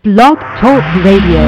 Blog Talk Radio.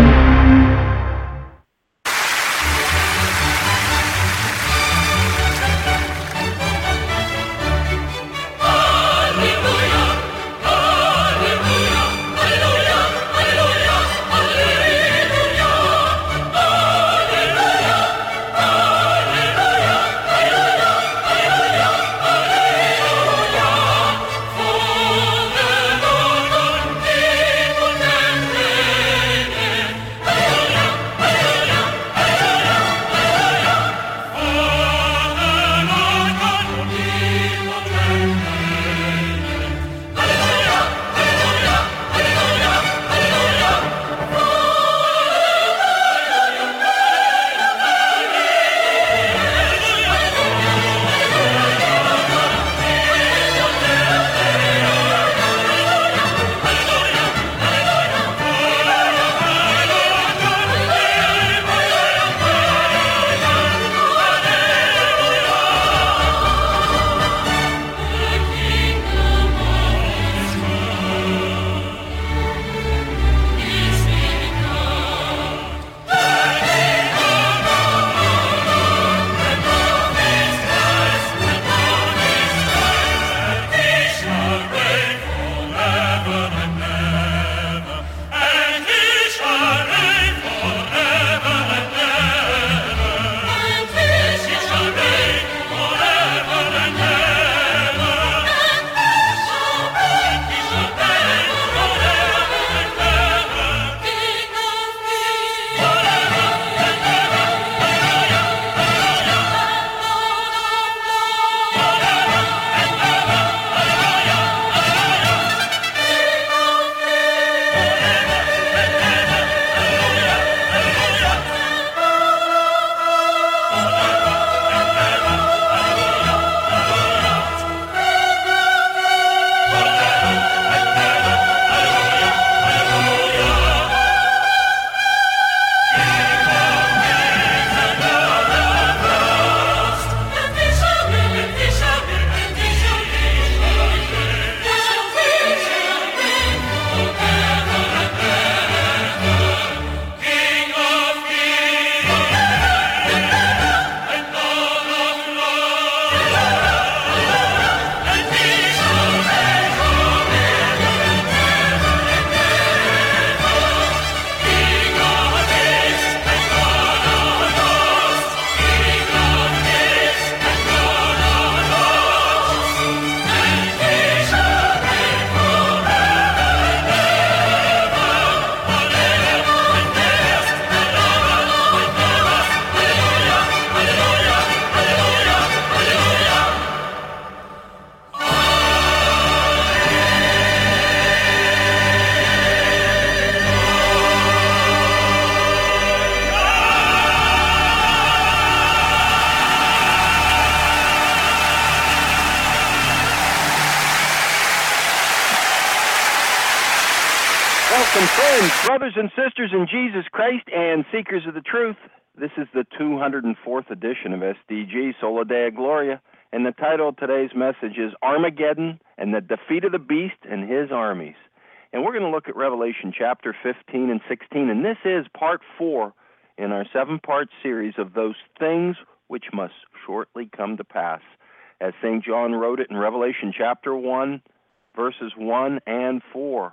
Brothers and sisters in Jesus Christ and seekers of the truth, this is the 204th edition of SDG, Sola Deo Gloria, and the title of today's message is Armageddon and the Defeat of the Beast and His Armies. And we're going to look at Revelation chapter 15 and 16, and this is part 4 in our 7-part series of those things which must shortly come to pass, as St. John wrote it in Revelation chapter 1, verses 1 and 4.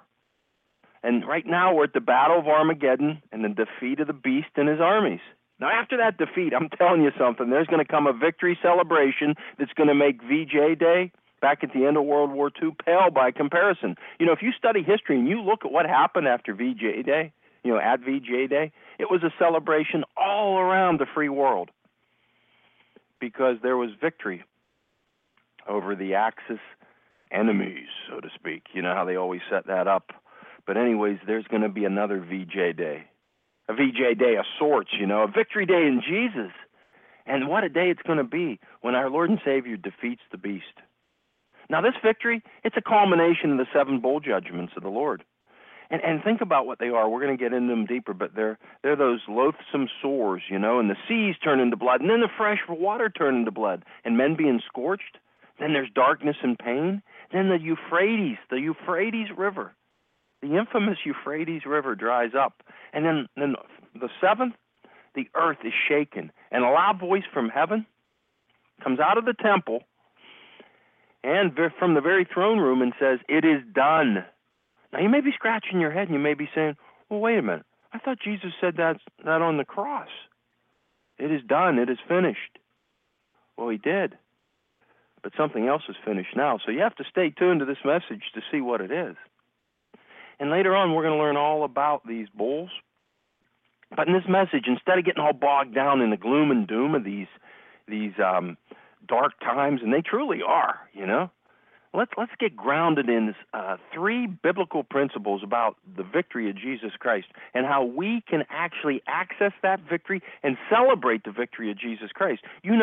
And right now we're at the Battle of Armageddon and the defeat of the beast and his armies. Now after that defeat, I'm telling you something, there's going to come a victory celebration that's going to make VJ Day, back at the end of World War II, pale by comparison. You know, if you study history and you look at what happened after VJ Day, at VJ Day, it was a celebration all around the free world because there was victory over the Axis enemies, so to speak. You know how they always set that up. But anyways, there's going to be another VJ Day. A VJ Day of sorts, a victory day in Jesus. And what a day it's going to be when our Lord and Savior defeats the beast. Now this victory, it's a culmination of the 7 bowl judgments of the Lord. And think about what they are. We're going to get into them deeper, but they're those loathsome sores, and the seas turn into blood, and then the fresh water turn into blood, and men being scorched. Then there's darkness and pain. Then the Euphrates River the infamous Euphrates River dries up. And then the seventh, the earth is shaken. And a loud voice from heaven comes out of the temple and from the very throne room and says, "It is done." Now, you may be scratching your head and you may be saying, well, wait a minute. I thought Jesus said that on the cross. It is done. It is finished. Well, he did. But something else is finished now. So you have to stay tuned to this message to see what it is. And later on, we're going to learn all about these bowls. But in this message, instead of getting all bogged down in the gloom and doom of these dark times, and they truly are, let's get grounded in three biblical principles about the victory of Jesus Christ and how we can actually access that victory and celebrate the victory of Jesus Christ.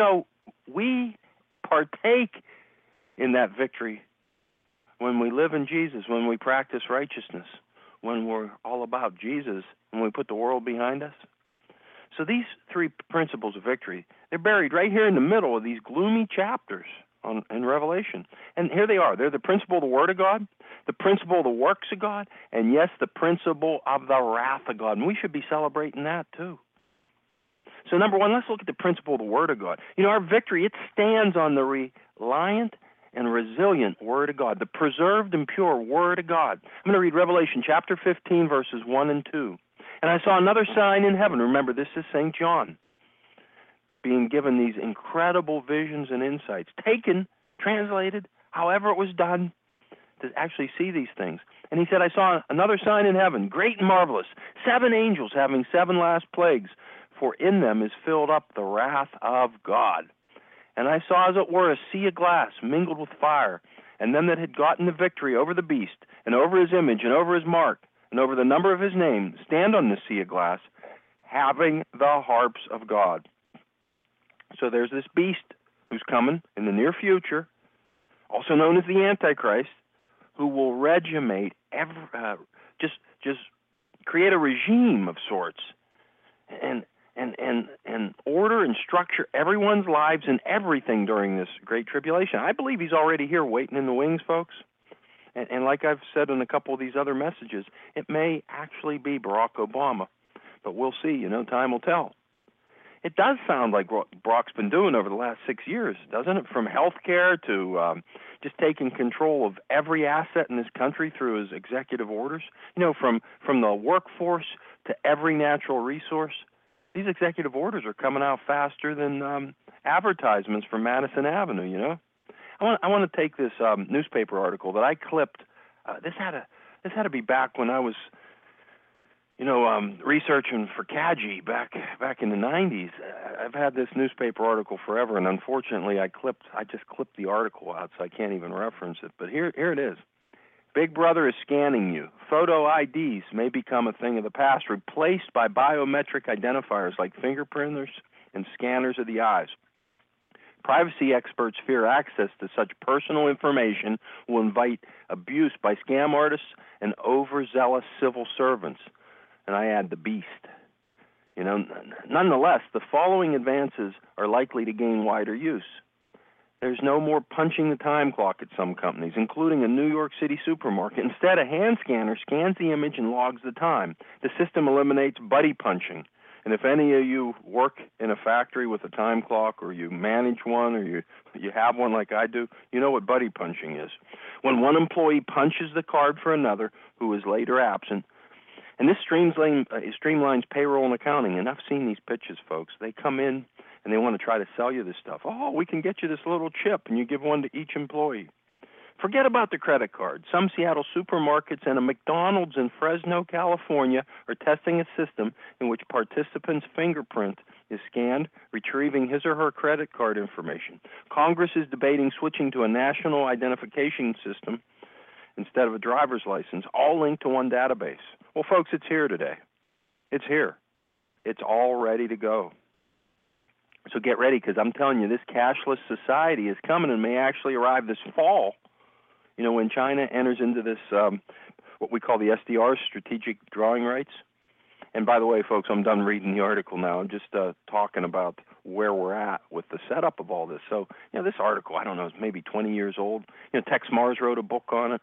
We partake in that victory when we live in Jesus, when we practice righteousness, when we're all about Jesus, when we put the world behind us. So these three principles of victory, they're buried right here in the middle of these gloomy chapters in Revelation. And here they are. They're the principle of the Word of God, the principle of the works of God, and yes, the principle of the wrath of God. And we should be celebrating that too. So number one, let's look at the principle of the Word of God. Our victory, it stands on the reliant and resilient Word of God, the preserved and pure Word of God. I'm going to read Revelation chapter 15, verses 1 and 2. And I saw another sign in heaven. Remember, this is St. John being given these incredible visions and insights, translated, however it was done, to actually see these things. And he said, I saw another sign in heaven, great and marvelous, 7 angels having 7 last plagues, for in them is filled up the wrath of God. And I saw, as it were, a sea of glass mingled with fire, and them that had gotten the victory over the beast, and over his image, and over his mark, and over the number of his name, stand on the sea of glass, having the harps of God. So there's this beast who's coming in the near future, also known as the Antichrist, who will regimate, just create a regime of sorts, and order and structure everyone's lives and everything during this great tribulation. I believe he's already here waiting in the wings, folks. And like I've said in a couple of these other messages, it may actually be Barack Obama. But we'll see, time will tell. It does sound like what Barack's been doing over the last 6 years, doesn't it? From health care to just taking control of every asset in this country through his executive orders. From the workforce to every natural resource. These executive orders are coming out faster than advertisements from Madison Avenue, I want to take this newspaper article that I clipped. This had to be back when I was, researching for CAGI back in the 90s. I've had this newspaper article forever, and unfortunately, I just clipped the article out, so I can't even reference it. But here it is. Big Brother is scanning you. Photo IDs may become a thing of the past, replaced by biometric identifiers like fingerprinters and scanners of the eyes. Privacy experts fear access to such personal information will invite abuse by scam artists and overzealous civil servants. And I add the beast. Nonetheless, the following advances are likely to gain wider use. There's no more punching the time clock at some companies, including a New York City supermarket. Instead, a hand scanner scans the image and logs the time. The system eliminates buddy punching. And if any of you work in a factory with a time clock, or you manage one, or you have one like I do, you know what buddy punching is. When one employee punches the card for another who is late or absent, and this streamlines payroll and accounting. And I've seen these pitches, folks. They come in and they want to try to sell you this stuff. Oh, we can get you this little chip, and you give one to each employee. Forget about the credit card. Some Seattle supermarkets and a McDonald's in Fresno, California, are testing a system in which participants' fingerprint is scanned, retrieving his or her credit card information. Congress is debating switching to a national identification system instead of a driver's license, all linked to one database. Well, folks, it's here today. It's here. It's all ready to go. So get ready, because I'm telling you, this cashless society is coming and may actually arrive this fall. When China enters into this, what we call the SDR, strategic drawing rights. And by the way, folks, I'm done reading the article now. I'm just talking about where we're at with the setup of all this. So, this article, I don't know, is maybe 20 years old. Tex Mars wrote a book on it.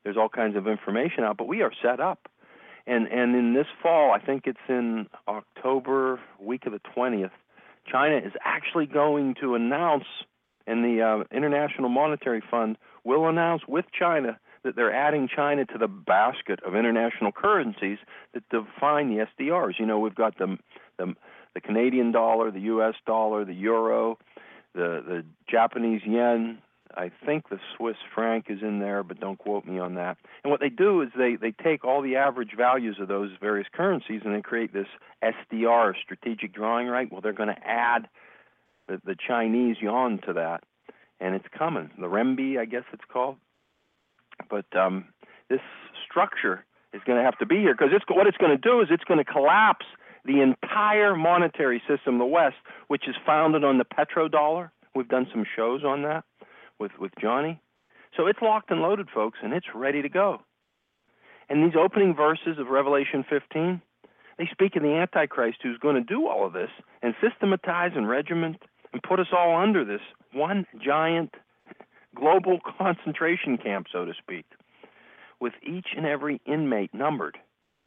there's all kinds of information out, but we are set up. And in this fall, I think it's in October, week of the 20th, China is actually going to announce, and the International Monetary Fund will announce with China that they're adding China to the basket of international currencies that define the SDRs. You know, we've got the Canadian dollar, the U.S. dollar, the euro, the Japanese yen. I think the Swiss franc is in there, but don't quote me on that. And what they do is they take all the average values of those various currencies and they create this SDR, strategic drawing right. Well, they're going to add the Chinese yuan to that, and it's coming. The renminbi, I guess it's called. But this structure is going to have to be here because what it's going to do is it's going to collapse the entire monetary system of the West, which is founded on the petrodollar. We've done some shows on that with Johnny. So it's locked and loaded, folks, and it's ready to go. And these opening verses of Revelation 15, they speak of the Antichrist who's going to do all of this and systematize and regiment and put us all under this one giant global concentration camp, so to speak, with each and every inmate numbered.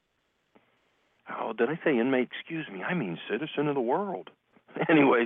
Oh, did I say inmate? Excuse me. I mean citizen of the world. Anyways,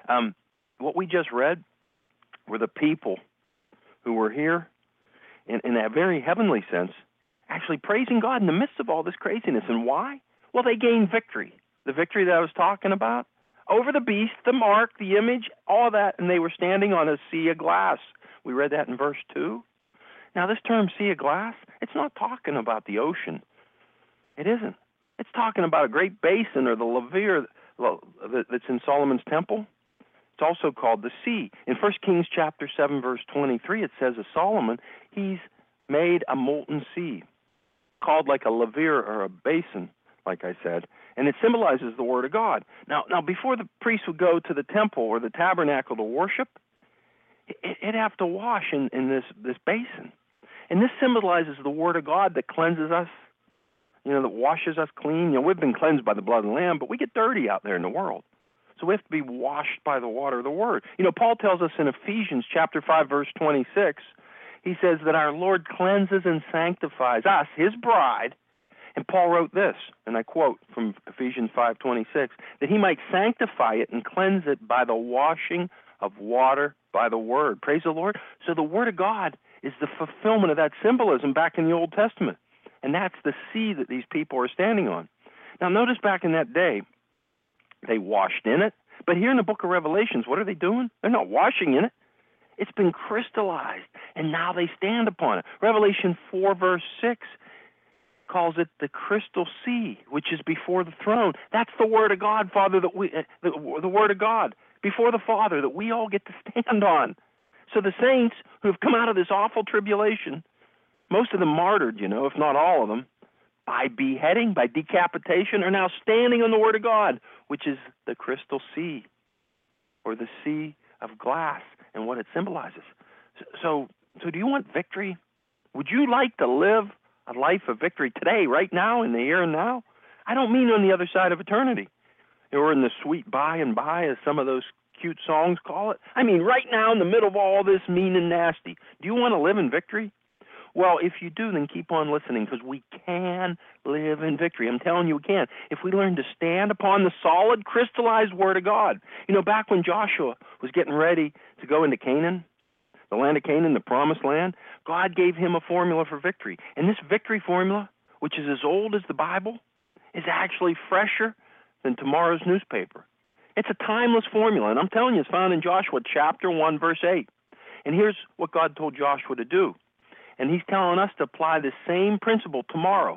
what we just read were the people who were here in a very heavenly sense, actually praising God in the midst of all this craziness. And why? Well, they gained victory. The victory that I was talking about, over the beast, the mark, the image, all that, and they were standing on a sea of glass. We read that in verse 2. Now, this term sea of glass, it's not talking about the ocean. It isn't. It's talking about a great basin or the laver that's in Solomon's temple. It's also called the sea. In 1 Kings chapter 7, verse 23, it says of Solomon, he's made a molten sea, called like a laver or a basin, like I said, and it symbolizes the Word of God. Now, before the priest would go to the temple or the tabernacle to worship, it'd have to wash in this basin. And this symbolizes the Word of God that cleanses us, that washes us clean. We've been cleansed by the blood of the Lamb, but we get dirty out there in the world. So we have to be washed by the water of the Word. Paul tells us in Ephesians chapter 5, verse 26, he says that our Lord cleanses and sanctifies us, his bride. And Paul wrote this, and I quote from Ephesians 5:26, that he might sanctify it and cleanse it by the washing of water by the Word. Praise the Lord. So the Word of God is the fulfillment of that symbolism back in the Old Testament. And that's the sea that these people are standing on. Now notice back in that day, they washed in it. But here in the book of Revelations, what are they doing? They're not washing in it. It's been crystallized, and now they stand upon it. Revelation 4, verse 6 calls it the crystal sea, which is before the throne. That's the Word of God, Father, the Word of God before the Father that we all get to stand on. So the saints who have come out of this awful tribulation, most of them martyred, if not all of them, by beheading, by decapitation, are now standing on the Word of God, which is the crystal sea, or the sea of glass, and what it symbolizes. So do you want victory? Would you like to live a life of victory today, right now, in the here and now? I don't mean on the other side of eternity, or in the sweet by and by, as some of those cute songs call it. I mean right now, in the middle of all this mean and nasty. Do you want to live in victory? Well, if you do, then keep on listening, because we can live in victory. I'm telling you we can. If we learn to stand upon the solid, crystallized Word of God. Back when Joshua was getting ready to go into Canaan, the land of Canaan, the promised land, God gave him a formula for victory. And this victory formula, which is as old as the Bible, is actually fresher than tomorrow's newspaper. It's a timeless formula, and I'm telling you, it's found in Joshua chapter 1, verse 8. And here's what God told Joshua to do. And he's telling us to apply the same principle tomorrow.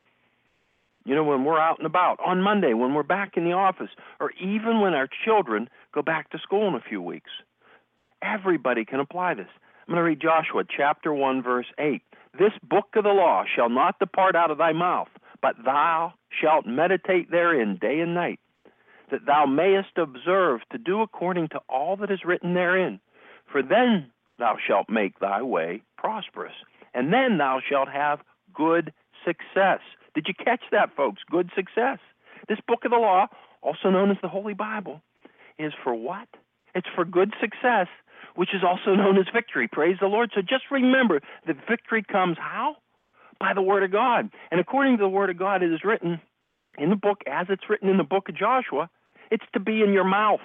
When we're out and about, on Monday, when we're back in the office, or even when our children go back to school in a few weeks. Everybody can apply this. I'm going to read Joshua chapter 1, verse 8. This book of the law shall not depart out of thy mouth, but thou shalt meditate therein day and night, that thou mayest observe to do according to all that is written therein. For then thou shalt make thy way prosperous, and then thou shalt have good success. Did you catch that, folks? Good success. This book of the law, also known as the Holy Bible, is for what? It's for good success, which is also known as victory. Praise the Lord. So just remember that victory comes how? By the Word of God. And according to the Word of God, it is written in the book, as it's written in the book of Joshua, it's to be in your mouth.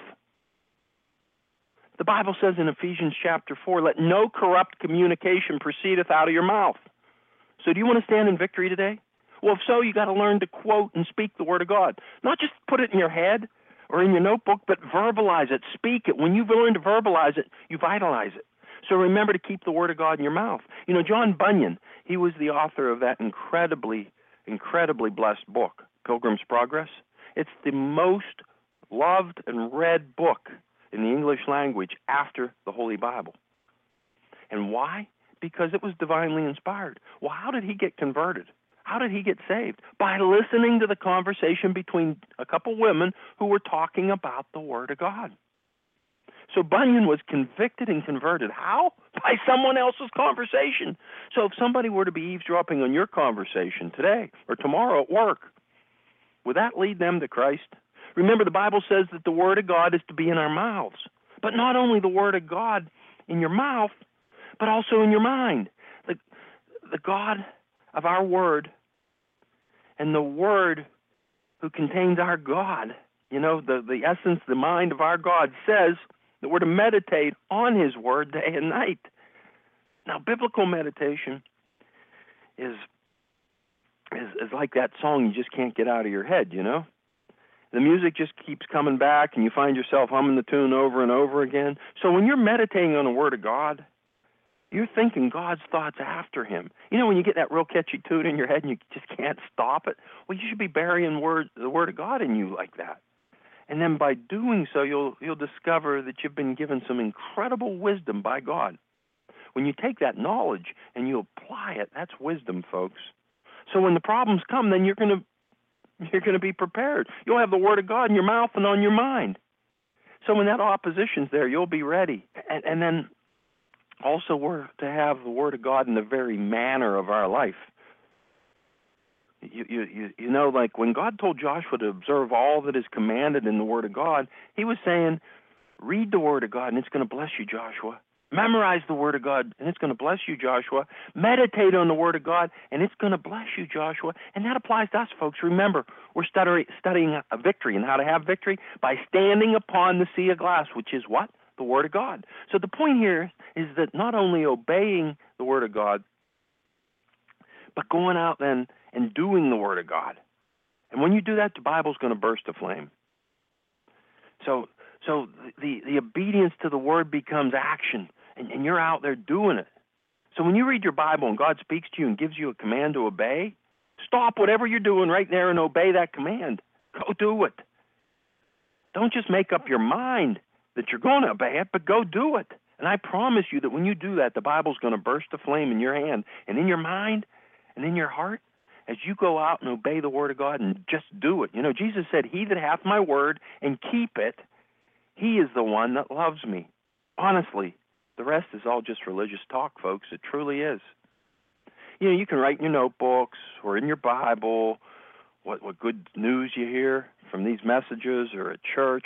The Bible says in Ephesians chapter 4, let no corrupt communication proceedeth out of your mouth. So do you want to stand in victory today? Well, if so, you got to learn to quote and speak the Word of God. Not just put it in your head or in your notebook, but verbalize it, speak it. When you've learned to verbalize it, you vitalize it. So remember to keep the Word of God in your mouth. You know, John Bunyan, he was the author of that incredibly blessed book, Pilgrim's Progress. It's the most loved and read book in the English language after the Holy Bible. And why? Because it was divinely inspired. Well, how did he get converted? How did he get saved? By listening to the conversation between a couple women who were talking about the Word of God. So Bunyan was convicted and converted. How? By someone else's conversation. So if somebody were to be eavesdropping on your conversation today or tomorrow at work, would that lead them to Christ? Remember, the Bible says that the Word of God is to be in our mouths. But not only the Word of God in your mouth, but also in your mind. The God of our Word and the Word who contains our God, you know, the essence, the mind of our God says that we're to meditate on His Word day and night. Now, biblical meditation is like that song you just can't get out of your head, you know? The music just keeps coming back, and you find yourself humming the tune over and over again. So when you're meditating on the Word of God, you're thinking God's thoughts after Him. You know, when you get that real catchy tune in your head and you just can't stop it, well, you should be burying the Word of God in you like that. And then by doing so, you'll discover that you've been given some incredible wisdom by God. When you take that knowledge and you apply it, that's wisdom, folks. So when the problems come, then you're going to be prepared. You'll have the Word of God in your mouth and on your mind. So when that opposition's there, you'll be ready. And then also we're to have the Word of God in the very manner of our life. You know, like when God told Joshua to observe all that is commanded in the Word of God, He was saying, read the Word of God and it's going to bless you, Joshua. Memorize the Word of God and it's going to bless you, Joshua. Meditate on the Word of God and it's going to bless you, Joshua. And that applies to us, folks. Remember, we're studying a victory, and how to have victory by standing upon the sea of glass, which is what? The Word of God. So the point here is that not only obeying the Word of God, but going out then and doing the Word of God. And when you do that, the Bible's going to burst aflame. So the obedience to the Word becomes action, and you're out there doing it. So when you read your Bible and God speaks to you and gives you a command to obey, stop whatever you're doing right there and obey that command. Go do it. Don't just make up your mind that you're going to obey it, but go do it. And I promise you that when you do that, the Bible's going to burst aflame in your hand and in your mind and in your heart as you go out and obey the Word of God and just do it. You know, Jesus said, he that hath my word and keep it, he is the one that loves me. Honestly, the rest is all just religious talk, folks. It truly is. You know, you can write in your notebooks or in your Bible what good news you hear from these messages or at church.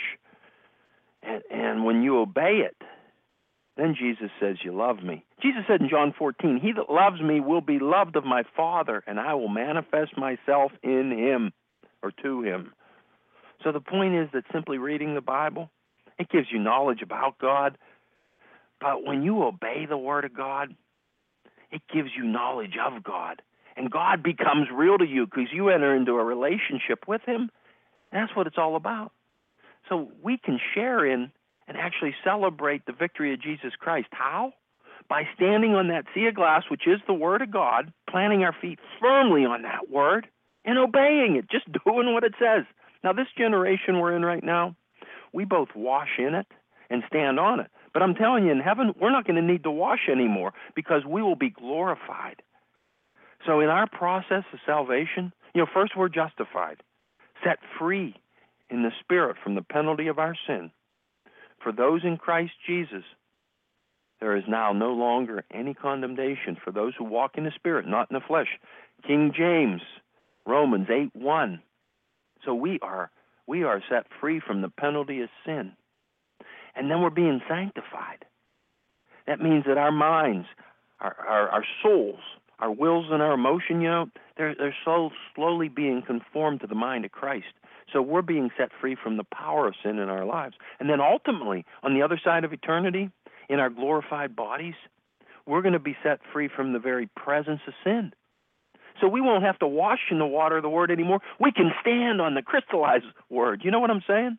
And when you obey it, then Jesus says, you love me. Jesus said in John 14, he that loves me will be loved of my Father, and I will manifest myself in him or to him. So the point is that simply reading the Bible, it gives you knowledge about God. But when you obey the Word of God, it gives you knowledge of God. And God becomes real to you because you enter into a relationship with him. That's what it's all about. So we can share in and actually celebrate the victory of Jesus Christ. How? By standing on that sea of glass, which is the Word of God, planting our feet firmly on that Word, and obeying it, just doing what it says. Now, this generation we're in right now, we both wash in it and stand on it. But I'm telling you, in heaven, we're not going to need to wash anymore because we will be glorified. So in our process of salvation, you know, first we're justified, set free in the Spirit from the penalty of our sin. For those in Christ Jesus, there is now no longer any condemnation for those who walk in the Spirit, not in the flesh. King James, Romans 8:1. So we are set free from the penalty of sin. And then we're being sanctified. That means that our minds, our souls, our wills and our emotion, they're so slowly being conformed to the mind of Christ. So we're being set free from the power of sin in our lives. And then ultimately, on the other side of eternity, in our glorified bodies, we're going to be set free from the very presence of sin. So we won't have to wash in the water of the Word anymore. We can stand on the crystallized Word. You know what I'm saying?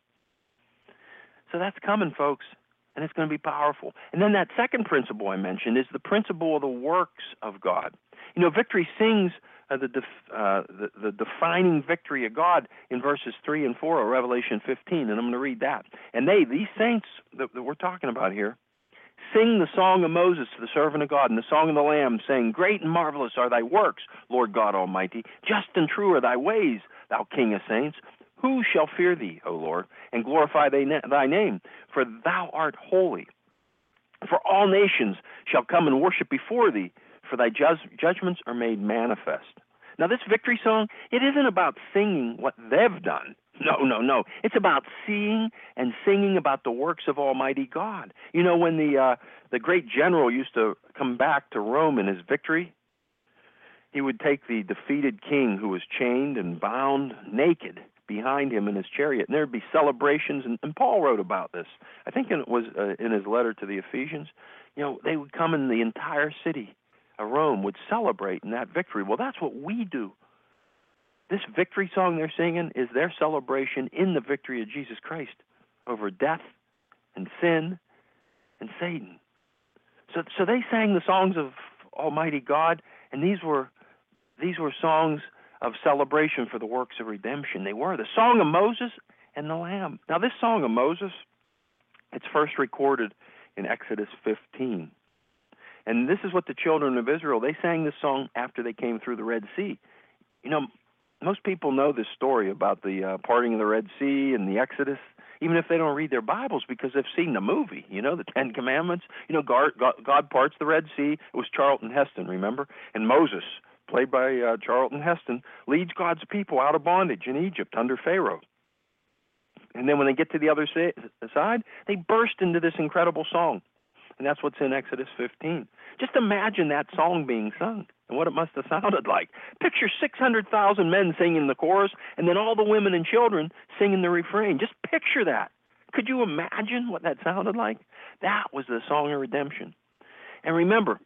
So that's coming, folks, and it's going to be powerful. And then that second principle I mentioned is the principle of the works of God. Victory sings the defining victory of God in verses 3 and 4 of Revelation 15, and I'm going to read that. And these saints that we're talking about here, sing the song of Moses, the servant of God, and the song of the Lamb, saying, Great and marvelous are thy works, Lord God Almighty. Just and true are thy ways, thou King of saints. Who shall fear thee, O Lord, and glorify thy name? For thou art holy. For all nations shall come and worship before thee, for thy judgments are made manifest. Now, this victory song, it isn't about singing what they've done. No. It's about seeing and singing about the works of Almighty God. When the great general used to come back to Rome in his victory, he would take the defeated king who was chained and bound naked behind him in his chariot, and there'd be celebrations, and Paul wrote about this. I think it was in his letter to the Ephesians. They would come, and the entire city of Rome would celebrate in that victory. Well, that's what we do. This victory song they're singing is their celebration in the victory of Jesus Christ over death and sin and Satan. So they sang the songs of Almighty God, and these were songs of celebration for the works of redemption. They were the song of Moses and the Lamb. Now, this song of Moses, it's first recorded in Exodus 15. And this is what the children of Israel, they sang this song after they came through the Red Sea. Most people know this story about the parting of the Red Sea and the Exodus, even if they don't read their Bibles, because they've seen the movie, the Ten Commandments. God parts the Red Sea. It was Charlton Heston, remember? And Moses, played by Charlton Heston, leads God's people out of bondage in Egypt under Pharaoh. And then when they get to the other side, they burst into this incredible song. And that's what's in Exodus 15. Just imagine that song being sung and what it must have sounded like. Picture 600,000 men singing the chorus, and then all the women and children singing the refrain. Just picture that. Could you imagine what that sounded like? That was the song of redemption. And remember,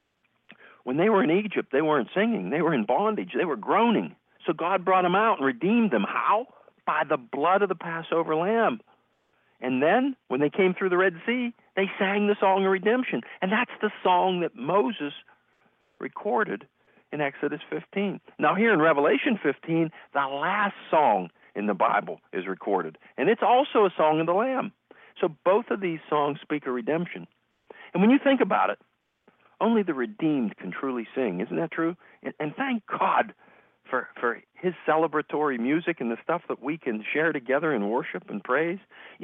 when they were in Egypt, they weren't singing. They were in bondage. They were groaning. So God brought them out and redeemed them. How? By the blood of the Passover lamb. And then, when they came through the Red Sea, they sang the song of redemption. And that's the song that Moses recorded in Exodus 15. Now, here in Revelation 15, the last song in the Bible is recorded. And it's also a song of the Lamb. So both of these songs speak of redemption. And when you think about it, only the redeemed can truly sing. Isn't that true? And thank God for his celebratory music and the stuff that we can share together in worship and praise.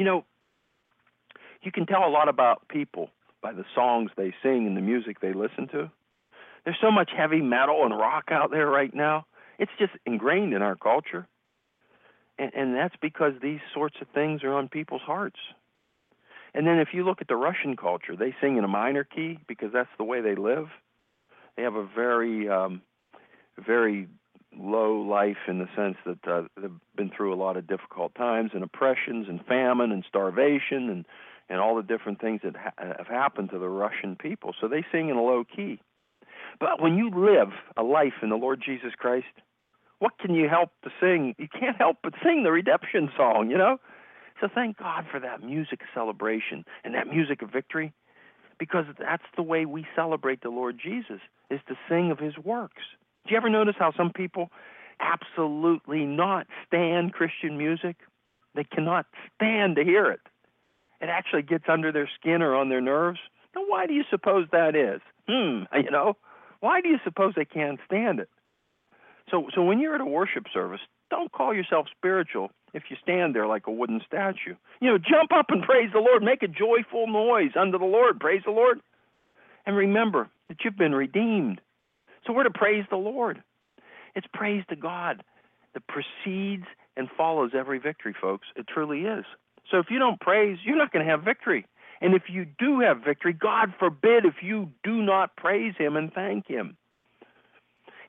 You can tell a lot about people by the songs they sing and the music they listen to. There's so much heavy metal and rock out there right now. It's just ingrained in our culture. And that's because these sorts of things are on people's hearts. And then if you look at the Russian culture, they sing in a minor key because that's the way they live. They have a very, very low life in the sense that they've been through a lot of difficult times and oppressions and famine and starvation and all the different things that have happened to the Russian people. So they sing in a low key. But when you live a life in the Lord Jesus Christ, what can you help to sing? You can't help but sing the redemption song, So thank God for that music of celebration and that music of victory, because that's the way we celebrate the Lord Jesus, is to sing of his works. Do you ever notice how some people absolutely not stand Christian music? They cannot stand to hear it. It actually gets under their skin or on their nerves. Now, why do you suppose that is? Why do you suppose they can't stand it? So when you're at a worship service, don't call yourself spiritual if you stand there like a wooden statue. Jump up and praise the Lord. Make a joyful noise unto the Lord. Praise the Lord. And remember that you've been redeemed. So we're to praise the Lord. It's praise to God that precedes and follows every victory, folks. It truly is. So if you don't praise, you're not going to have victory. And if you do have victory, God forbid if you do not praise him and thank him.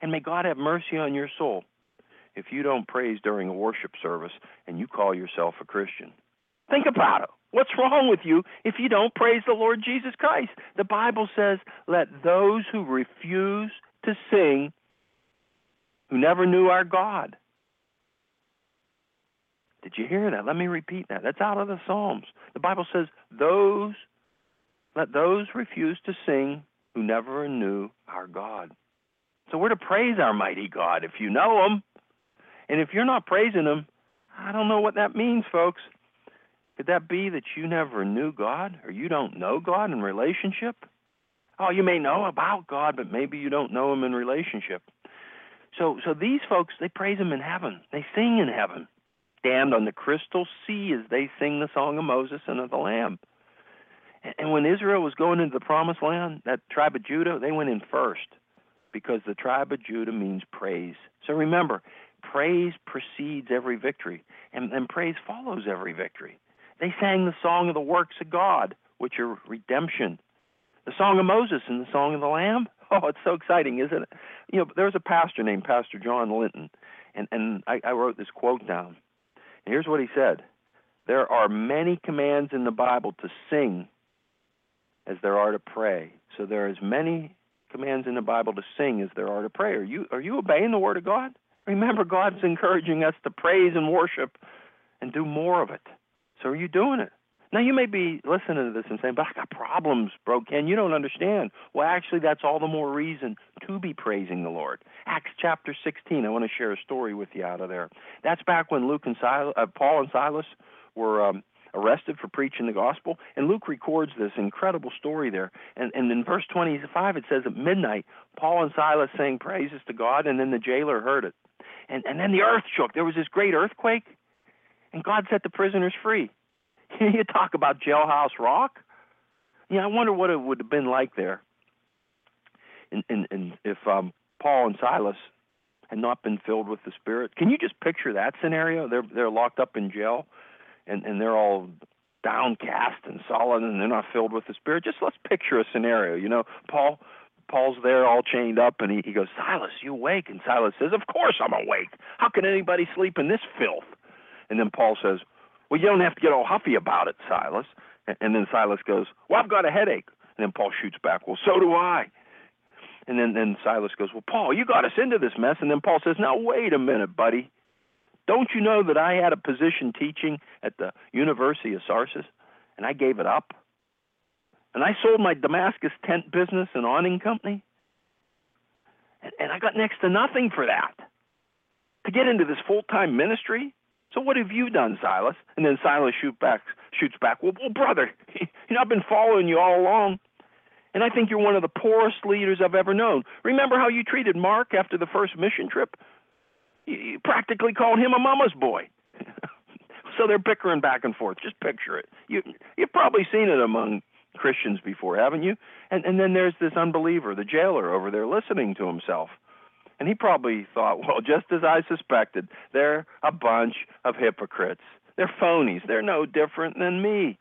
And may God have mercy on your soul if you don't praise during a worship service and you call yourself a Christian. Think about it. What's wrong with you if you don't praise the Lord Jesus Christ? The Bible says, let those who refuse to sing, who never knew our God. Did you hear that? Let me repeat that. That's out of the Psalms. The Bible says, let those refuse to sing who never knew our God. So we're to praise our mighty God if you know Him. And if you're not praising Him, I don't know what that means, folks. Could that be that you never knew God, or you don't know God in relationship? Oh, you may know about God, but maybe you don't know Him in relationship. So these folks, they praise Him in heaven. They sing in heaven. Damned on the crystal sea as they sing the song of Moses and of the Lamb. And when Israel was going into the promised land, that tribe of Judah, they went in first because the tribe of Judah means praise. So remember, praise precedes every victory, and praise follows every victory. They sang the song of the works of God, which are redemption. The song of Moses and the song of the Lamb. Oh, it's so exciting, isn't it? You know, there was a pastor named Pastor John Linton, and I wrote this quote down. And here's what he said. There are many commands in the Bible to sing as there are to pray. So there are as many commands in the Bible to sing as there are to pray. Are you obeying the Word of God? Remember, God's encouraging us to praise and worship and do more of it. So are you doing it? Now, you may be listening to this and saying, but I got problems, bro, Ken. You don't understand. Well, actually, that's all the more reason to be praising the Lord. Acts chapter 16, I want to share a story with you out of there. That's back when Paul and Silas were arrested for preaching the gospel, and Luke records this incredible story there. And in verse 25, it says, at midnight, Paul and Silas sang praises to God, and then the jailer heard it. And then the earth shook. There was this great earthquake, and God set the prisoners free. You talk about jailhouse rock. Yeah, I wonder what it would have been like there. And if Paul and Silas had not been filled with the Spirit. Can you just picture that scenario? They're locked up in jail, and they're all downcast and sullen, and they're not filled with the Spirit. Just let's picture a scenario. You know, Paul's there all chained up, and he goes, Silas, you awake? And Silas says, of course I'm awake. How can anybody sleep in this filth? And then Paul says, well, you don't have to get all huffy about it, Silas. And then Silas goes, well, I've got a headache. And then Paul shoots back, well, so do I. And then Silas goes, well, Paul, you got us into this mess. And then Paul says, now, wait a minute, buddy. Don't you know that I had a position teaching at the University of Tarsus, and I gave it up? And I sold my Damascus tent business and awning company, and I got next to nothing for that. To get into this full-time ministry? So what have you done, Silas? And then Silas shoots back, well, brother, I've been following you all along, and I think you're one of the poorest leaders I've ever known. Remember how you treated Mark after the first mission trip? You practically called him a mama's boy. So they're bickering back and forth. Just picture it. You've probably seen it among Christians before, haven't you? And then there's this unbeliever, the jailer over there, listening to himself. And he probably thought, well, just as I suspected, they're a bunch of hypocrites. They're phonies. They're no different than me.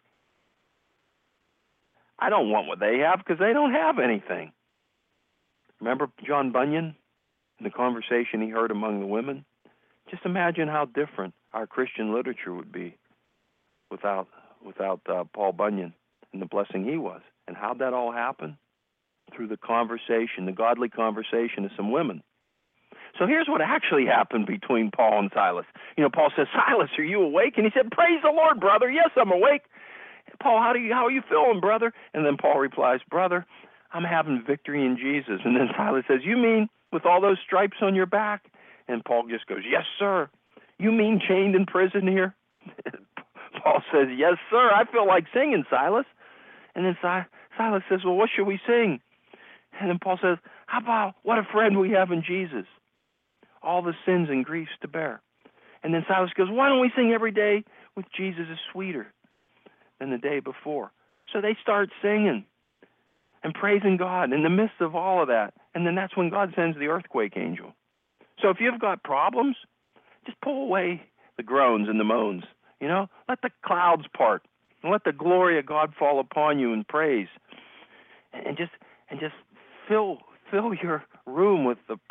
I don't want what they have because they don't have anything. Remember John Bunyan and the conversation he heard among the women? Just imagine how different our Christian literature would be without Paul Bunyan and the blessing he was. And how'd that all happen? Through the conversation, the godly conversation of some women. So here's what actually happened between Paul and Silas. Paul says, Silas, are you awake? And he said, praise the Lord, brother. Yes, I'm awake. Paul, how are you feeling, brother? And then Paul replies, brother, I'm having victory in Jesus. And then Silas says, you mean with all those stripes on your back? And Paul just goes, yes, sir. You mean chained in prison here? Paul says, yes, sir. I feel like singing, Silas. And then Silas says, well, what should we sing? And then Paul says, how about what a friend we have in Jesus? All the sins and griefs to bear. And then Silas goes, why don't we sing every day with Jesus is sweeter than the day before? So they start singing and praising God in the midst of all of that. And then that's when God sends the earthquake angel. So if you've got problems, just pull away the groans and the moans. Let the clouds part and let the glory of God fall upon you in praise. And just fill your room with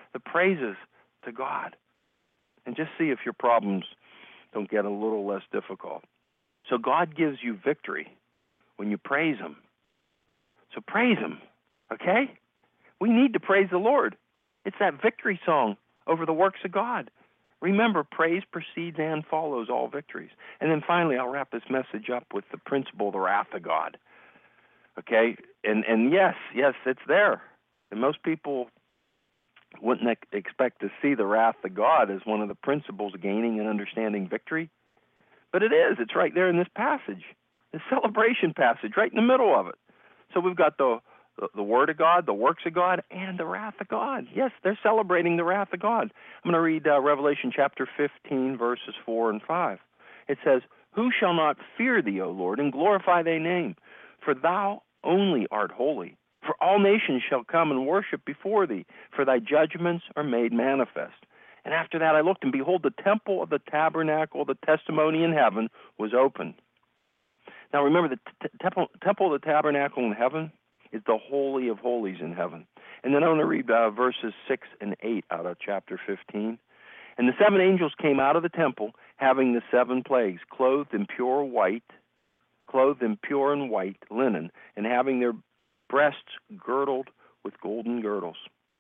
the praises to God. And just see if your problems don't get a little less difficult. So God gives you victory when you praise Him. So praise Him, okay? We need to praise the Lord. It's that victory song over the works of God. Remember, praise precedes and follows all victories. And then finally, I'll wrap this message up with the principle of the wrath of God. Okay? And yes, it's there. And most people wouldn't expect to see the wrath of God as one of the principles of gaining and understanding victory. But it is. It's right there in this passage, the celebration passage, right in the middle of it. So we've got the Word of God, the works of God, and the wrath of God. Yes, they're celebrating the wrath of God. I'm going to read Revelation chapter 15, verses 4 and 5. It says, "Who shall not fear thee, O Lord, and glorify thy name? For thou only art holy. For all nations shall come and worship before thee, for thy judgments are made manifest." And after that I looked, and behold, the temple of the tabernacle, the testimony in heaven, was opened. Now remember, the temple of the tabernacle in heaven is the Holy of Holies in heaven. And then I want to read verses 6 and 8 out of chapter 15. "And the seven angels came out of the temple, having the seven plagues, clothed in pure and white linen, and having their breasts girdled with golden girdles.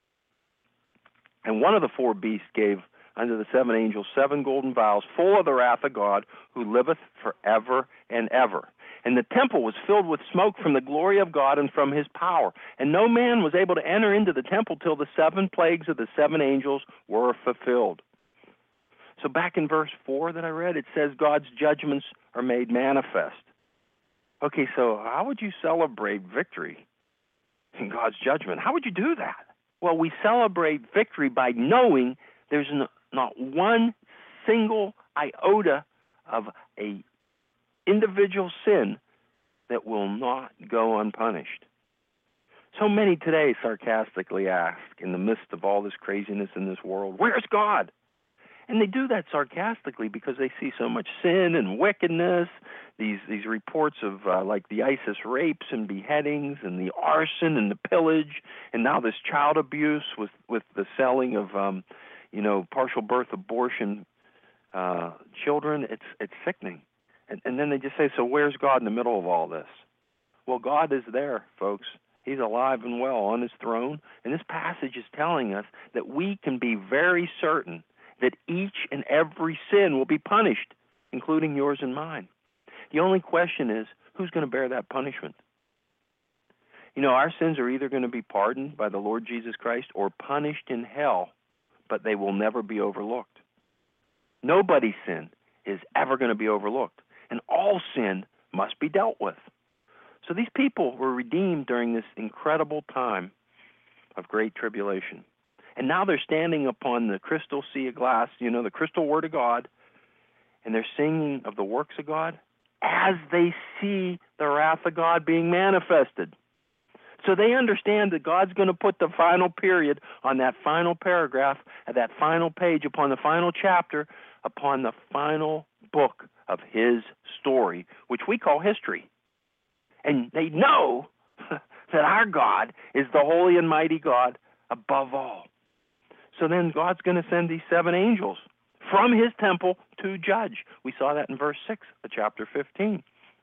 And one of the four beasts gave unto the seven angels 7 golden vials, full of the wrath of God, who liveth forever and ever. And the temple was filled with smoke from the glory of God and from His power. And no man was able to enter into the temple till the 7 plagues of the 7 angels were fulfilled." So back in verse 4 that I read, it says God's judgments are made manifest. Okay, so how would you celebrate victory in God's judgment? How would you do that? Well, we celebrate victory by knowing there's not one single iota of a individual sin that will not go unpunished. So many today sarcastically ask, in the midst of all this craziness in this world, "Where's God?" And they do that sarcastically because they see so much sin and wickedness, these reports of like the ISIS rapes and beheadings and the arson and the pillage, and now this child abuse with the selling of partial birth abortion children. It's sickening. And then they just say, so where's God in the middle of all this? Well, God is there, folks. He's alive and well on His throne. And this passage is telling us that we can be very certain that each and every sin will be punished, including yours and mine. The only question is, who's going to bear that punishment? Our sins are either going to be pardoned by the Lord Jesus Christ or punished in hell, but they will never be overlooked. Nobody's sin is ever going to be overlooked, and all sin must be dealt with. So these people were redeemed during this incredible time of great tribulation. And now they're standing upon the crystal sea of glass, the crystal Word of God, and they're singing of the works of God as they see the wrath of God being manifested. So they understand that God's going to put the final period on that final paragraph, at that final page, upon the final chapter, upon the final book of His story, which we call history. And they know that our God is the holy and mighty God above all. So then God's going to send these 7 angels from His temple to judge. We saw that in verse 6 of chapter 15.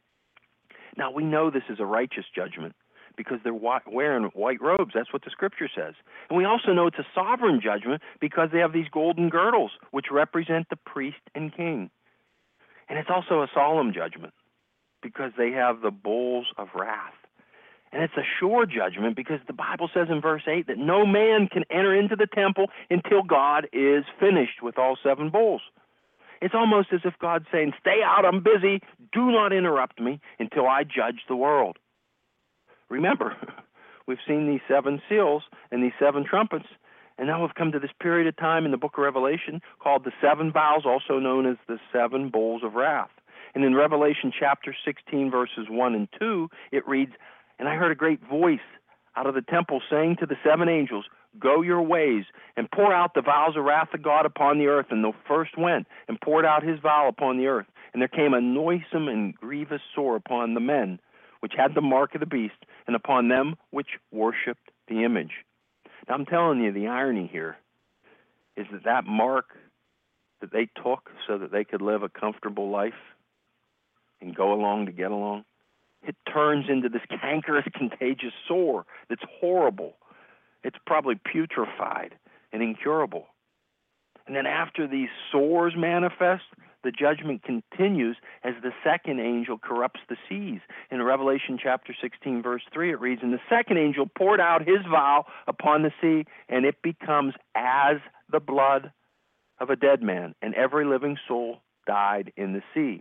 Now we know this is a righteous judgment because they're wearing white robes. That's what the Scripture says. And we also know it's a sovereign judgment because they have these golden girdles, which represent the priest and king. And it's also a solemn judgment because they have the bowls of wrath. And it's a sure judgment because the Bible says in verse 8 that no man can enter into the temple until God is finished with all 7 bowls. It's almost as if God's saying, stay out, I'm busy, do not interrupt me until I judge the world. Remember, we've seen these 7 seals and these 7 trumpets, and now we've come to this period of time in the book of Revelation called the 7 vials, also known as the 7 bowls of wrath. And in Revelation chapter 16, verses 1 and 2, it reads, "And I heard a great voice out of the temple saying to the 7 angels, go your ways, and pour out the vials of wrath of God upon the earth. And the first went, and poured out his vial upon the earth. And there came a noisome and grievous sore upon the men, which had the mark of the beast, and upon them which worshipped the image." Now I'm telling you the irony here. is that mark that they took so that they could live a comfortable life and go along to get along. It turns into this cankerous, contagious sore that's horrible. It's probably putrefied and incurable. And then after these sores manifest, the judgment continues as the second angel corrupts the seas. In Revelation chapter 16, verse 3, it reads, "And the second angel poured out his vial upon the sea, and it becomes as the blood of a dead man, and every living soul died in the sea."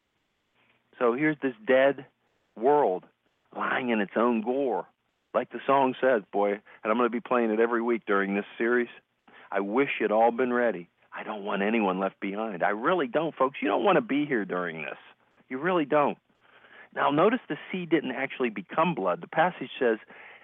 So here's this dead world lying in its own gore. Like the song says, boy, and I'm going to be playing it every week during this series, I wish you'd all been ready. I don't want anyone left behind. I really don't, folks. You don't want to be here during this. You really don't. Now, notice the sea didn't actually become blood. The passage says,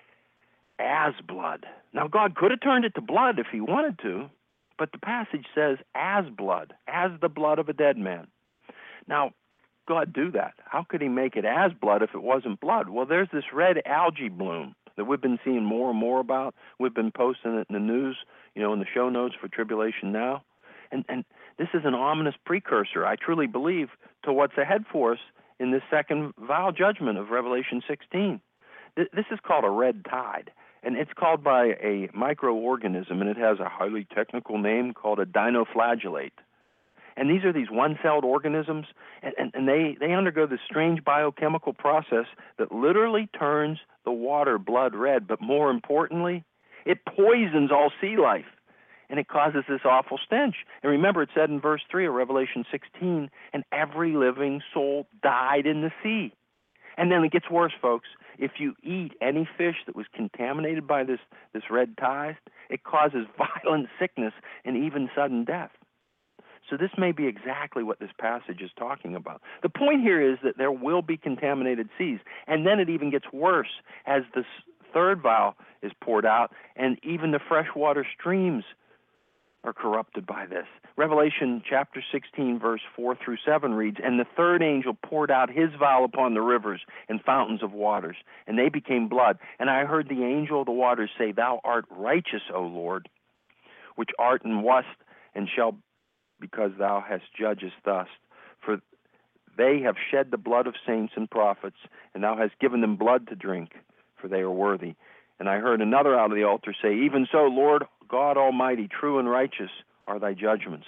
as blood. Now, God could have turned it to blood if he wanted to, but the passage says, as blood, as the blood of a dead man. Now, God do that? How could he make it as blood if it wasn't blood? Well, there's this red algae bloom that we've been seeing more and more about. We've been posting it in the news, in the show notes for Tribulation Now. And this is an ominous precursor, I truly believe, to what's ahead for us in this second vial judgment of Revelation 16. This is called a red tide, and it's called by a microorganism, and it has a highly technical name called a dinoflagellate. And these are these one-celled organisms, and they undergo this strange biochemical process that literally turns the water blood red, but more importantly, it poisons all sea life, and it causes this awful stench. And remember, it said in verse 3 of Revelation 16, and every living soul died in the sea. And then it gets worse, folks. If you eat any fish that was contaminated by this red tide, it causes violent sickness and even sudden death. So this may be exactly what this passage is talking about. The point here is that there will be contaminated seas, and then it even gets worse as the third vial is poured out, and even the freshwater streams are corrupted by this. Revelation chapter 16, verse 4 through 7 reads, "And the third angel poured out his vial upon the rivers and fountains of waters, and they became blood. And I heard the angel of the waters say, Thou art righteous, O Lord, which art and wast and shall, because thou hast judgest thus. For they have shed the blood of saints and prophets, and thou hast given them blood to drink, for they are worthy. And I heard another out of the altar say, Even so, Lord God Almighty, true and righteous are thy judgments."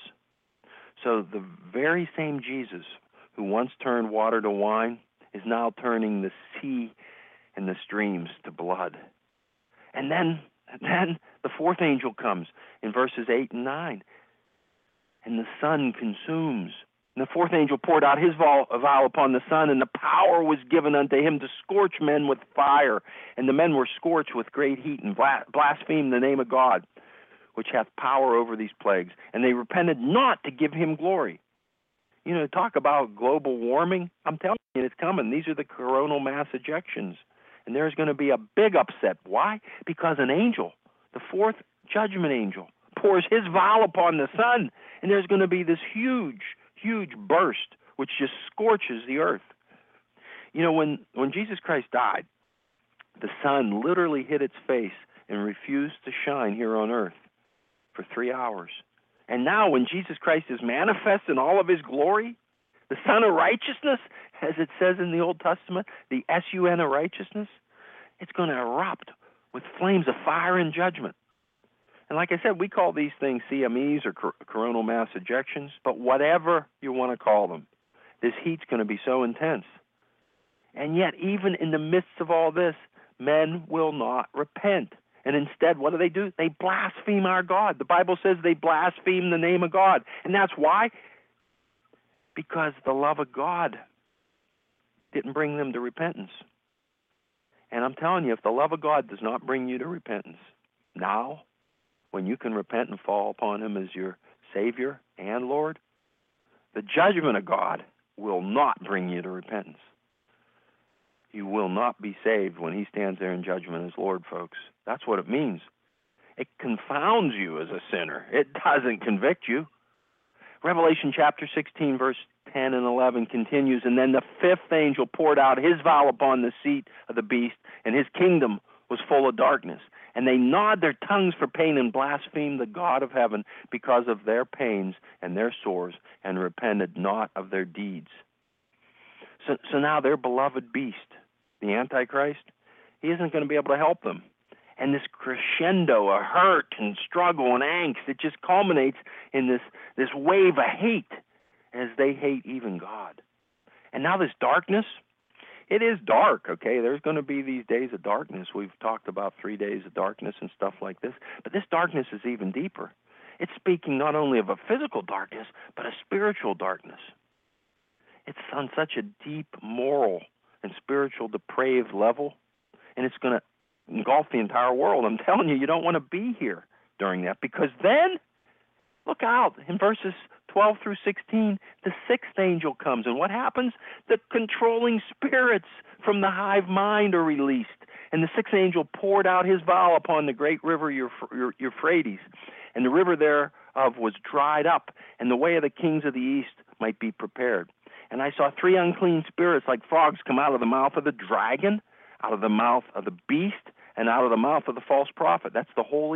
So the very same Jesus who once turned water to wine is now turning the sea and the streams to blood. And then the fourth angel comes in verses 8 and 9. And the sun consumes. And the fourth angel poured out his vial upon the sun, and the power was given unto him to scorch men with fire. And the men were scorched with great heat, and blasphemed the name of God, which hath power over these plagues. And they repented not to give him glory. Talk about global warming. I'm telling you, it's coming. These are the coronal mass ejections. And there's going to be a big upset. Why? Because an angel, the fourth judgment angel, pours his vial upon the sun, and there's going to be this huge burst which just scorches the earth. When Jesus Christ died, the sun literally hid its face and refused to shine here on earth for 3 hours. And now when Jesus Christ is manifest in all of his glory, the Son of Righteousness, as it says in the Old Testament, the S-U-N of righteousness, it's going to erupt with flames of fire and judgment. And like I said, we call these things CMEs or coronal mass ejections, but whatever you want to call them, this heat's going to be so intense. And yet, even in the midst of all this, men will not repent. And instead, what do? They blaspheme our God. The Bible says they blaspheme the name of God. And that's why? Because the love of God didn't bring them to repentance. And I'm telling you, if the love of God does not bring you to repentance, now, when you can repent and fall upon him as your Savior and Lord, the judgment of God will not bring you to repentance. You will not be saved when he stands there in judgment as Lord, folks. That's what it means. It confounds you as a sinner. It doesn't convict you. Revelation chapter 16, verse 10 and 11 continues, "And then the fifth angel poured out his vial upon the seat of the beast, and his kingdom was full of darkness. And they gnawed their tongues for pain and blasphemed the God of heaven because of their pains and their sores, and repented not of their deeds. So now their beloved beast, the Antichrist, he isn't going to be able to help them. And this crescendo of hurt and struggle and angst, it just culminates in this wave of hate as they hate even God. And now this darkness, it is dark, okay? There's going to be these days of darkness. We've talked about 3 days of darkness and stuff like this. But this darkness is even deeper. It's speaking not only of a physical darkness, but a spiritual darkness. It's on such a deep moral and spiritual depraved level, and it's going to engulf the entire world. I'm telling you, you don't want to be here during that, because then, look out, in verses 12 through 16, the sixth angel comes, and what happens? The controlling spirits from the hive mind are released, and the sixth angel poured out his vial upon the great river Euphrates, and the river thereof was dried up, and the way of the kings of the east might be prepared. And I saw 3 unclean spirits like frogs come out of the mouth of the dragon, out of the mouth of the beast, and out of the mouth of the false prophet. That's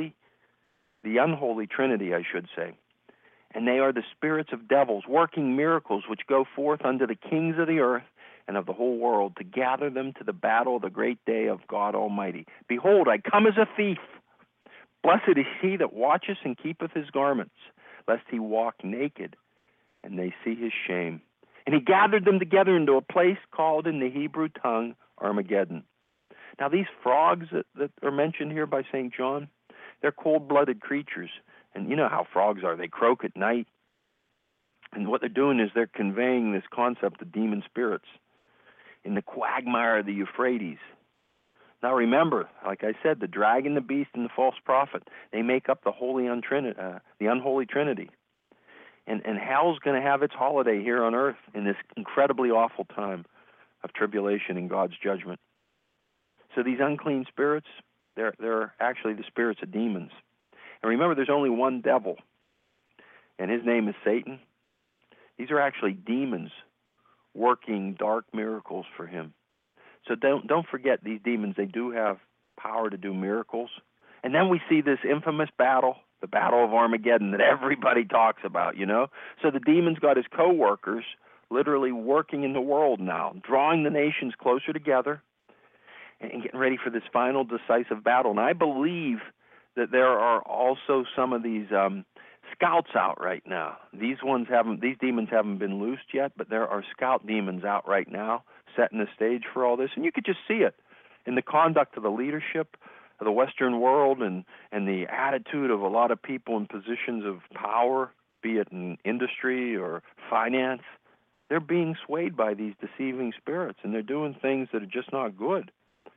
the unholy trinity, I should say. And they are the spirits of devils, working miracles, which go forth unto the kings of the earth and of the whole world, to gather them to the battle of the great day of God Almighty. Behold, I come as a thief. Blessed is he that watcheth and keepeth his garments, lest he walk naked, and they see his shame. And he gathered them together into a place called in the Hebrew tongue Armageddon. Now these frogs that are mentioned here by St. John, they're cold-blooded creatures. And you know how frogs are. They croak at night. And what they're doing is they're conveying this concept of demon spirits in the quagmire of the Euphrates. Now remember, like I said, the dragon, the beast, and the false prophet, they make up the unholy trinity. And hell's going to have its holiday here on earth in this incredibly awful time of tribulation and God's judgment. So these unclean spirits, they're actually the spirits of demons. And remember, there's only one devil, and his name is Satan. These are actually demons working dark miracles for him. So don't forget, these demons, they do have power to do miracles. And then we see this infamous battle, the Battle of Armageddon, that everybody talks about, you know. So the demon's got his co-workers literally working in the world now, drawing the nations closer together and getting ready for this final decisive battle. And I believe that there are also some of these scouts out right now. These demons haven't been loosed yet, but there are scout demons out right now setting the stage for all this. And you could just see it in the conduct of the leadership of the Western world and the attitude of a lot of people in positions of power, be it in industry or finance. They're being swayed by these deceiving spirits, and they're doing things that are just not good.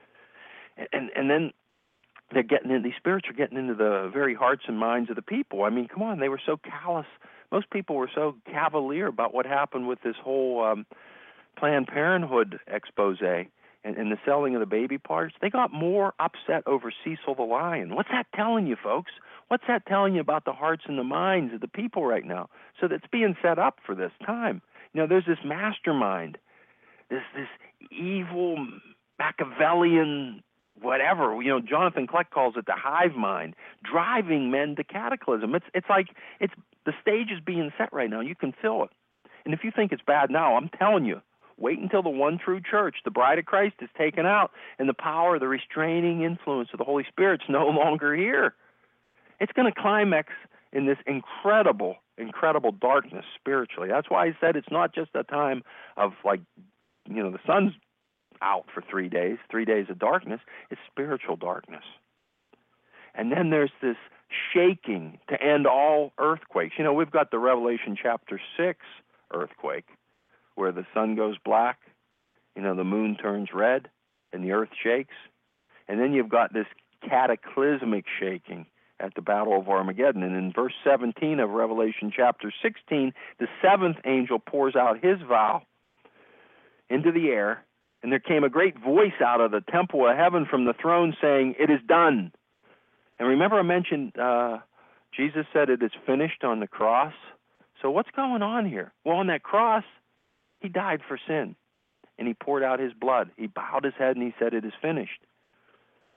And then these spirits are getting into the very hearts and minds of the people. I mean, come on, they were so callous. Most people were so cavalier about what happened with this whole Planned Parenthood expose and the selling of the baby parts. They got more upset over Cecil the Lion. What's that telling you, folks? What's that telling you about the hearts and the minds of the people right now? So that's being set up for this time. You know, there's this mastermind, this evil Machiavellian whatever, you know, Jonathan Kleck calls it the hive mind, driving men to cataclysm. It's like the stage is being set right now. You can feel it. And if you think it's bad now, I'm telling you, wait until the one true church, the bride of Christ, is taken out and the power, the restraining influence of the Holy Spirit's no longer here. It's going to climax in this incredible darkness spiritually. That's why I said it's not just a time of, like, you know, the sun's out for 3 days of darkness. It's spiritual darkness. And then there's this shaking to end all earthquakes. You know, we've got the Revelation chapter 6 earthquake where the sun goes black, you know, the moon turns red, and the earth shakes. And then you've got this cataclysmic shaking at the Battle of Armageddon. And in verse 17 of Revelation chapter 16, the seventh angel pours out his vial into the air, and there came a great voice out of the temple of heaven from the throne saying, "It is done." And remember I mentioned Jesus said it is finished on the cross. So what's going on here? Well, on that cross, he died for sin, and he poured out his blood. He bowed his head, and he said, "It is finished."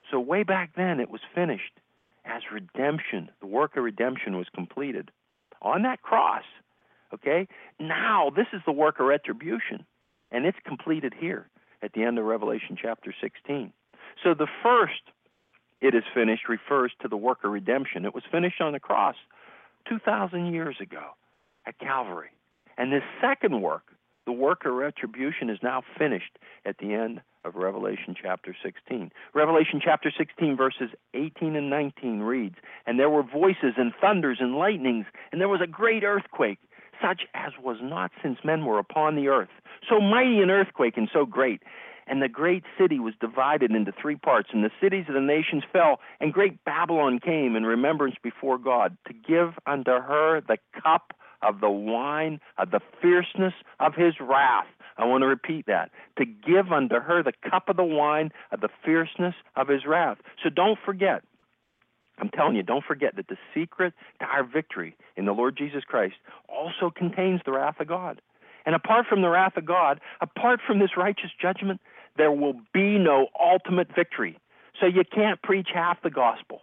So way back then it was finished as redemption. The work of redemption was completed on that cross. Okay? Now this is the work of retribution, and it's completed here at the end of Revelation chapter 16. So the first, it is finished, refers to the work of redemption. It was finished on the cross 2,000 years ago at Calvary. And this second work, the work of retribution, is now finished at the end of Revelation chapter 16. Revelation chapter 16 verses 18 and 19 reads, "And there were voices and thunders and lightnings, and there was a great earthquake, such as was not since men were upon the earth. So mighty an earthquake and so great. And the great city was divided into three parts, and the cities of the nations fell, and great Babylon came in remembrance before God, to give unto her the cup of the wine of the fierceness of his wrath." I want to repeat that. To give unto her the cup of the wine of the fierceness of his wrath. So don't forget, I'm telling you, don't forget that the secret to our victory in the Lord Jesus Christ also contains the wrath of God. And apart from the wrath of God, apart from this righteous judgment, there will be no ultimate victory. So you can't preach half the gospel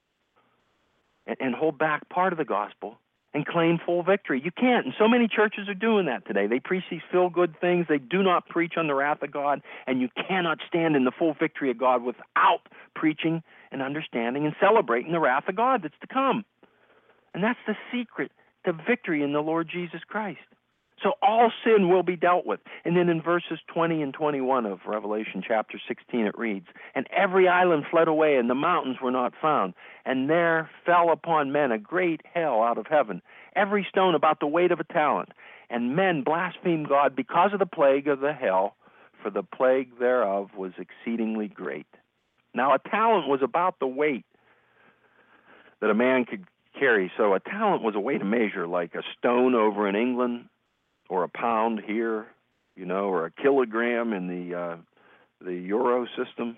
and hold back part of the gospel and claim full victory. You can't. And so many churches are doing that today. They preach these feel-good things. They do not preach on the wrath of God, and you cannot stand in the full victory of God without preaching and understanding and celebrating the wrath of God that's to come. And that's the secret to victory in the Lord Jesus Christ. So all sin will be dealt with. And then in verses 20 and 21 of Revelation chapter 16 it reads, "And every island fled away, and the mountains were not found. And there fell upon men a great hail out of heaven, every stone about the weight of a talent. And men blasphemed God because of the plague of the hail, for the plague thereof was exceedingly great." Now a talent was about the weight that a man could carry. So a talent was a way to measure, like a stone over in England, or a pound here, or a kilogram in the Euro system.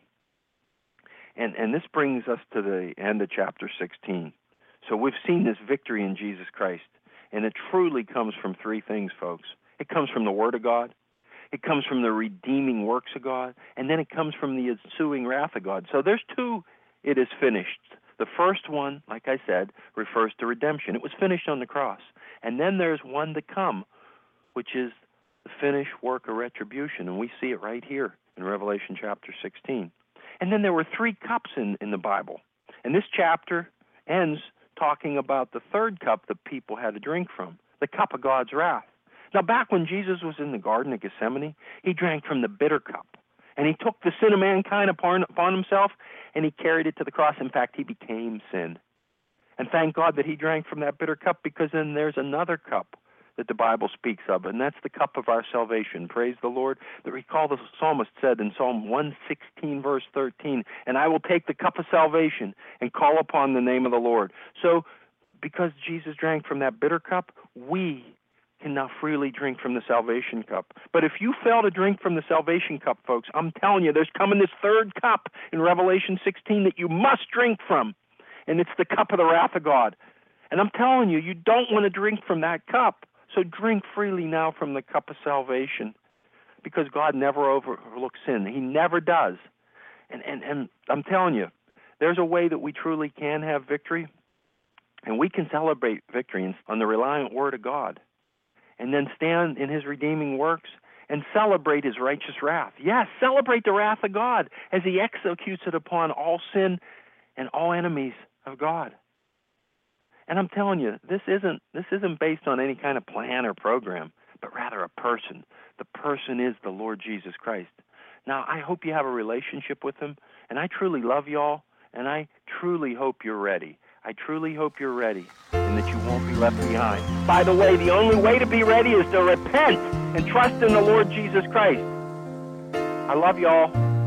And this brings us to the end of chapter 16. So we've seen this victory in Jesus Christ, and it truly comes from three things, folks. It comes from the Word of God, it comes from the redeeming works of God, and then it comes from the ensuing wrath of God. So there's two, it is finished. The first one, like I said, refers to redemption. It was finished on the cross. And then there's one to come, which is the finished work of retribution. And we see it right here in Revelation chapter 16. And then there were three cups in the Bible. And this chapter ends talking about the third cup that people had to drink from, the cup of God's wrath. Now, back when Jesus was in the Garden of Gethsemane, he drank from the bitter cup. And he took the sin of mankind upon himself, and he carried it to the cross. In fact, he became sin. And thank God that he drank from that bitter cup, because then there's another cup that the Bible speaks of, and that's the cup of our salvation. Praise the Lord. Recall the psalmist said in Psalm 116, verse 13, "And I will take the cup of salvation and call upon the name of the Lord." So, because Jesus drank from that bitter cup, we can now freely drink from the salvation cup. But if you fail to drink from the salvation cup, folks, I'm telling you, there's coming this third cup in Revelation 16 that you must drink from, and it's the cup of the wrath of God. And I'm telling you, you don't want to drink from that cup. So drink freely now from the cup of salvation, because God never overlooks sin. He never does. And I'm telling you, there's a way that we truly can have victory, and we can celebrate victory on the reliant Word of God, and then stand in His redeeming works and celebrate His righteous wrath. Yes, celebrate the wrath of God as He executes it upon all sin and all enemies of God. And I'm telling you, this isn't based on any kind of plan or program, but rather a person. The person is the Lord Jesus Christ. Now, I hope you have a relationship with Him, and I truly love y'all, and I truly hope you're ready. I truly hope you're ready, and that you won't be left behind. By the way, the only way to be ready is to repent and trust in the Lord Jesus Christ. I love y'all.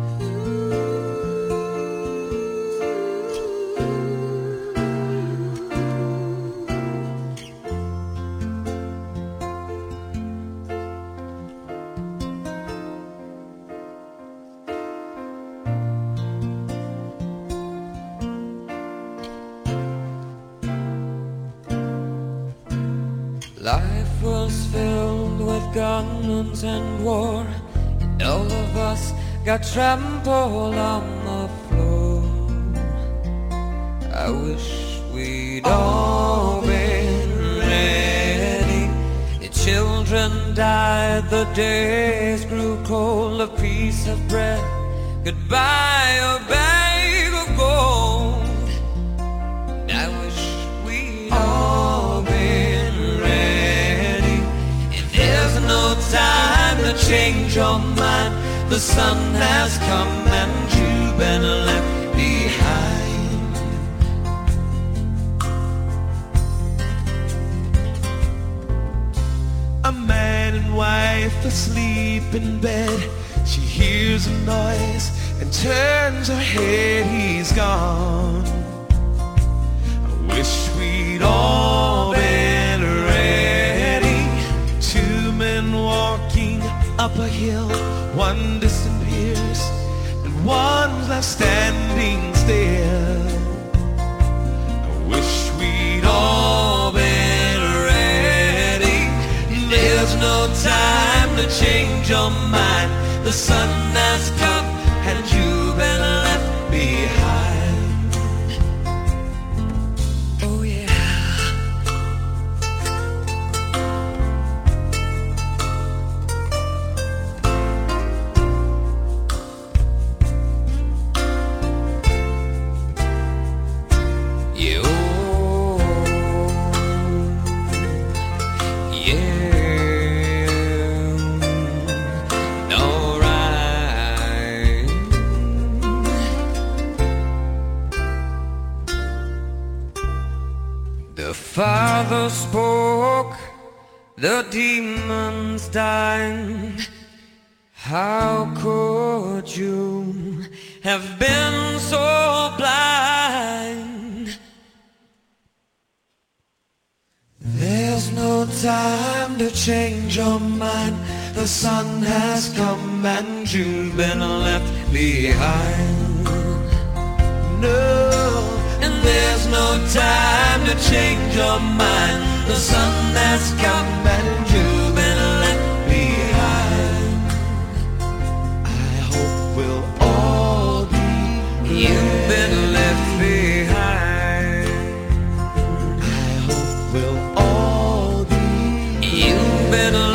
Life was filled with guns and war, and all of us got trampled on the floor. I wish we'd all been ready. The children died, the days grew cold. A piece of bread could buy a bag of gold. I wish we'd all been ready. And there's no time to change your mind. The sun has come and you've been left behind. A man and wife asleep in bed. She hears a noise and turns her head. He's gone. I wish we'd all been ready. Two men walking up a hill. One disappears and one's left standing still. I wish we'd all been ready. There's no time to change your mind. The sun has come and you've been left behind. Oh yeah. You, yeah. The Father spoke, the demons died. How could you have been so blind? There's no time to change your mind. The sun has come and you've been left behind. No. And there's no time to change your mind. The sun has come and you've been left behind. I hope we'll all be ready. You've been left behind. I hope we'll all be You've been